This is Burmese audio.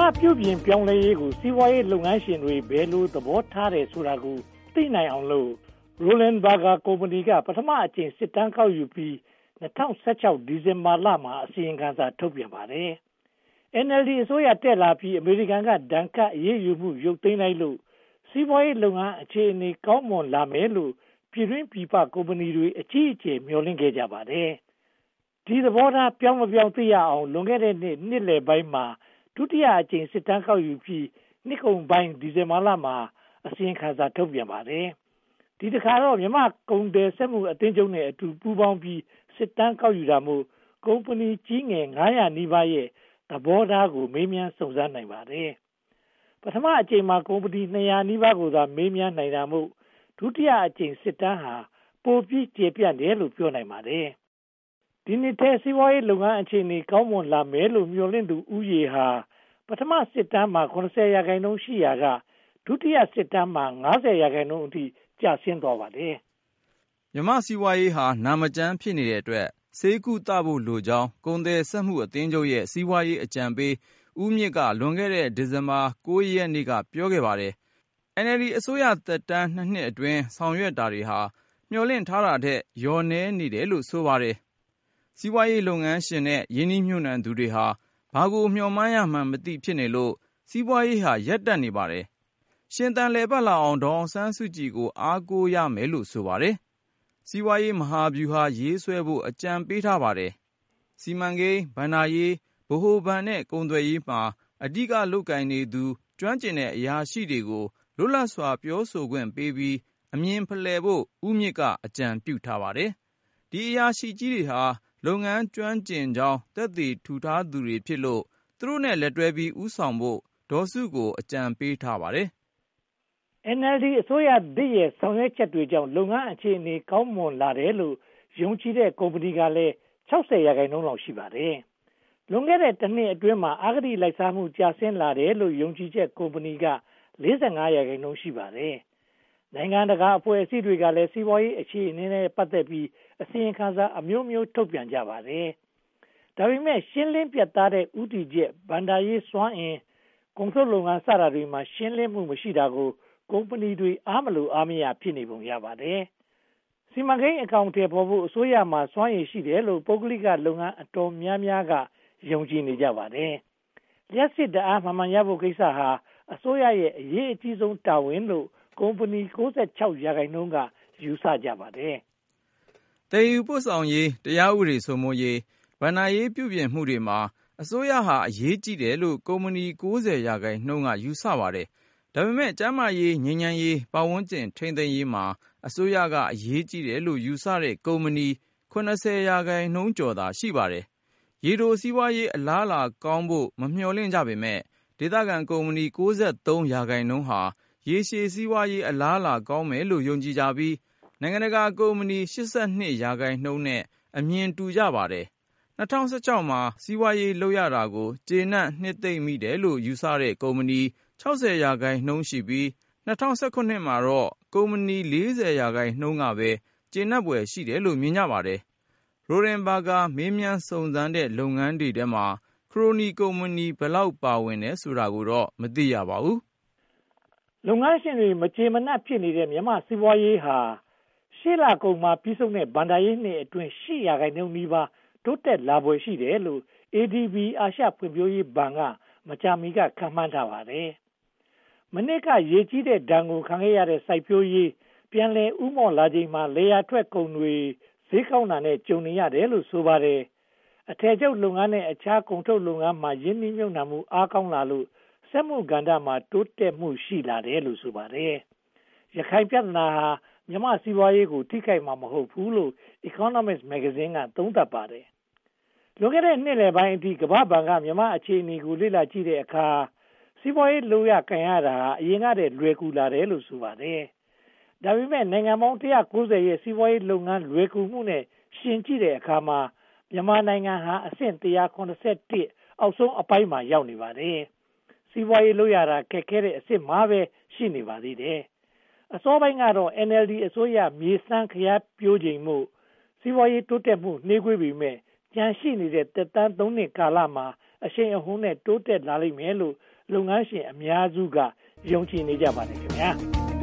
ပြုပြင်ပြောင်းလဲရေးကိုစီးပွားရေးလုပ်ငန်းရှင်တွေဘယ်လိုသဘောထားတယ်ဆိုတာကိုသိနိုင်အောင်လို့ Roland Berger ကုမ္ပဏီကပထမအကြိမ်စစ်တမ်းကောက်ယူပြီး2016ဒီဇင်ဘာလမှာအစီရင်ခံစာထုတ်ပြန်ပါတယ်။ NLD အစိုးရတက်လာပြီးအမေရိကန်ကဒဏ်ခတ်အရေးယူမှုရုပ်သိမ်းလိုက်လို့စီးပွားရေးလုပ်ငန်းအခြေအနေကောင်းမွန်လာမယ်လို့ပြည်တွင်းပြည်ပကုမ္ပဏီတွေအကြီးအကျယ်မျှော်လင့်ခဲ့ကြပါတယ်။ဒီသဘောထားပြောင်းမပြောင်းသိရအောင်လွန်ခဲ့တဲ့နှစ်လယ်ပိုင်းမှာဒုတိယအကြိမ်စစ်တမ်းကောက်ယူပြီးနှစ်ကုန်ပိုင်းဒီဇင်ဘာလမှာအစီရင်ခံစာထုတ်ပြန်ပါတယ်။ဒီတစ်ခါတော့မြန်မာကုန်သည်စက်မှုအသင်းချုပ်နဲ့အတူပူးပေါင်းပြီးစစ်တမ်းကောက်ယူတာမို့ကုမ္ပဏီကြီးငယ်900နီးပါးရဲ့သဘောထားကိုမေးမြန်းစုံစမ်းနိုင်ပါတယ်။ပထမအကြိမ်မှာကုမ္ပဏီ200နီးပါးကိုသာမေးမြန်းနိုင်တာမို့ဒုတိယအကြိမ်စစ်တမ်းဟာပိုပြီးကျေပြန့်တယ်လို့ပြောနိုင်ပါတယ်။ဒီနှစ်ထဲစီးပွားရေးလုပ်ငန်းအခြေအနေကောင်းမွန်လာမယ်လို့မျှော်လင့်သူဦးရေဟာပထမစစ်တမ်းမှာ80%ရှိရာကဒုတိယစစ်တမ်းမှာ50%အထိကျဆင်းသွားပါတယ်။မြန်မာစီးပွားရေးဟာနာမကျန်းဖြစ်နေတဲ့အတွက်ဆေးကုသဖို့လိုကြောင်းကုန်သည်စက်မှုအသင်းချုပ်ရဲ့စီးပွားရေးအကြံပေးဦးမြင့်ကလွန်ခဲ့တဲ့ဒီဇင်ဘာ9ရက်နေ့ကပြောခဲ့ပါတယ်။ NLD အစိုးရသက်တမ်း2နှစ်အတွင်းဆောင်ရွက်တာတွေဟာမျှော်လင့်ထားတာထက်လျော့နည်းနေတယ်လို့ဆိုပါတယ်။စီးပွားရေးလုပ်ငန်းရှင်နဲ့ယင်းနှိမ့်ညွှန့်နှံသူတွေဟာဘာကိုမျှော်မှန်းရမှန်းမသိဖြစ်နေလို့စီးပွားရေးဟာရပ်တန့်နေပါတယ်။ရှင်သန်လည်ပတ်လာအောင်ဒေါ်အောင်ဆန်းစုကြည်ကိုအားကိုးရမယ်လို့ဆိုပါတယ်။စီးပွားရေးမဟာဗျူဟာရေးဆွဲဖို့အကြံပေးထားပါတယ်။စီမံကိန်းဘဏ္ဍာရေးဗဟိုဘဏ်နဲ့ကုန်သွယ်ရေးမှာအဓိကလုပ်ကိုင်နေသူကျွမ်းကျင်တဲ့အရာရှိတွေကိုလွတ်လပ်စွာပြောဆိုခွင့်ပေးပြီးအမြင်ဖလှယ်ဖို့ဦးမြင့်ကအကြံပြုထားပါတယ်။ဒီအရာရှိကြီးတွေဟာလုပ်ငန်းကျွမ်းကျင်ကြောင်းသက်သေထူထားသူတွေဖြစ်လို့သူတို့နဲ့လက်တွဲပြီးဦးဆောင်ဖို့ဒေါ်စုကိုအကြံပေးထားပါတယ်။ NLD အစိုးရသစ်ရဲ့ဆောင်ရွက်ချက်တွေကြောင့်လုပ်ငန်းအခြေအနေကောင်းမွန်လာတယ်လို့ယုံကြည်တဲ့ကုမ္ပဏီကလည်း60%လောက်ရှိပါတယ်။လွန်ခဲ့တဲ့တစ်နှစ်အတွင်းမှာအဂတိလိုက်စားမှုကျဆင်းလာတယ်လို့ယုံကြည်ချက်ကုမ္ပဏီက45%ရှိပါတယ်။နိုင်ငံတကာအဖွဲ့အစည်းတွေကလည်းစီးပွားရေးအခြေအနေနဲ့ပတ်သက်ပြီးအစီရင်ခံစာအမျိုးမျိုးထုတ်ပြန်ကြပါတယ်။ဒါပေမဲ့ရှင်းလင်းပြတ်သားတဲ့ဥတီချက်ဘဏ္ဍာရေးစွမ်းအင်ကုန်ထုတ်လုပ်ငန်းစတာတွေမှာရှင်းလင်းမှုမရှိတာကိုကုမ္ပဏီတွေအားမလို့အားမရဖြစ်နေပုံရပါတယ်။စီမံကိန်းအကောင့်တွေပေါ်ဖို့အစိုးရမှာစွမ်းရည်ရှိတယ်လို့ပုဂ္ဂလိကလုပ်ငန်းအတော်များများကယုံကြည်နေကြပါတယ်။လျှပ်စစ်ဓာတ်အားမှန်ရဖို့ကိစ္စဟာအစိုးရရဲ့အရေးအကြီးဆုံးတာဝန်လို့ကုမ္ပဏီ96%ကယူဆကြပါတယ်။တည်ယူပို့ဆောင်ရေးတရားဥပဒေစိုးမိုးရေးဘဏ္ဍာရေးပြုပြင်မှုတွေမှာအစိုးရဟာအရေးကြီးတယ်လို့ကုမ္ပဏီ90%ကယူဆပါတယ်။ဒါပေမဲ့ကျန်းမာရေးငြိမ်းချမ်းရေးပတ်ဝန်းကျင်ထိန်းသိမ်းရေးမှာအစိုးရကအရေးကြီးတယ်လို့ယူဆတဲ့ကုမ္ပဏီ80%ကျော်သာရှိပါတယ်။ရေတိုစီးပွားရေးအလားအလာကောင်းဖို့မမျှော်လင့်ကြပေမဲ့ဒေသခံကုမ္ပဏီ93%ဟာရေရှည်စီးပွားရေးအလားအလာကောင်းမယ်လို့ယုံကြည်ကြပြီးနိုင်ငံတကာကုမ္ပဏီ82%နဲ့အမြင်တူကြပါတယ်။2016မှာစီးပွားရေးလုပ်ရတာကိုကျေနပ်နှစ်သိမ့်မိတယ်လို့ယူဆတဲ့ကုမ္ပဏီ60%ရှိပြီး2019မှာတော့ကုမ္ပဏီ40%ကပဲကျေနပ်ဖွယ်ရှိတယ်လို့မြင်ကြပါတယ်။ ရိုဒင်ဘာဂါမေးမြန်းစုံစမ်းတဲ့လုပ်ငန်းတွေထဲမှာခရိုနီကုမ္ပဏီဘယ်လောက်ပါဝင်တယ်ဆိုတာကိုတော့မသိရပါဘူး။လုပ်ငန်းရှင်တွေမကျေမနပ်ဖြစ်နေတဲ့မြန်မာစီးပွားရေးဟာရှေ့လကုန်မှာပြီးဆုံးတဲ့ဘဏ္ဍာရေးနှစ်အတွင်း8%နီးပါးတိုးတက်လာဖွယ်ရှိတယ်လို့ ADB အာရှဖွံ့ဖြိုးရေးဘဏ်ကမကြာမီကခန့်မှန်းထားပါတယ်။မနှစ်ကရေကြီးတဲ့ဒဏ်ကိုခံခဲ့ရတဲ့စိုက်ပျိုးရေးပြန်လည်ဥမော့လာချိန်မှာလယ်ယာထွက်ကုန်တွေဈေးကောင်းတာနဲ့ကြုံနေရတယ်လို့ဆိုပါတယ်။အထည်ချုပ်လုပ်ငန်းနဲ့အခြားကုန်ထုတ်လုပ်ငန်းမှာရင်းနှီးမြှုပ်နှံမှုအားကောင်းလာလို့စက်မှုကဏ္ဍမှာတိုးတက်မှုရှိလာတယ်လို့ဆိုပါတယ်။ရခိုင်ပြဿနာဟာမြန်မာစီးပွားရေးကိုထိခိုက်မှာမဟုတ်ဘူးလို့ Economist မဂ္ဂဇင်းကသုံးသပ်ပါတယ်။လွန်ခဲ့တဲ့နှစ်လယ်ပိုင်းအထိကမ္ဘာ့ဘဏ်ကမြန်မာအခြေအနေကိုလေ့လာကြည့်တဲ့အခါစီးပွားရေးလုပ်ရကိုင်ရတာအရင်ကတည်းကလွယ်ကူလာတယ်လို့ဆိုပါတယ်။ဒါပေမဲ့နိုင်ငံပေါင်း190ရဲ့စီးပွားရေးလုပ်ငန်းလွယ်ကူမှုနဲ့ယှဉ်ကြည့်တဲ့အခါမှာမြန်မာနိုင်ငံဟာအဆင့်171အောက်ဆုံးအပိုင်းမှာရောက်နေပါတယ်။စီးပွားရေးလုပ်ရတာခက်ခဲတဲ့အဆင့်မှာပဲရှိနေပါသေးတယ်။အစောပိုင်းကတော့ NLD အစိုးရမြေစမ်းခရားပြိုးချိန်မှုစီးပွားရေးတိုးတက်မှုနှေးကွေးပေမဲ့ကြန့်ရှိနေတဲ့သက်တမ်း3နှစ်ကာလမှာအရှိန်အဟုန်နဲ့တိုးတက်လာလိမ့်မယ်လို့လုပ်ငန်းရှင်အများစုကယုံကြည်နေကြပါတယ်ခင်ဗျာ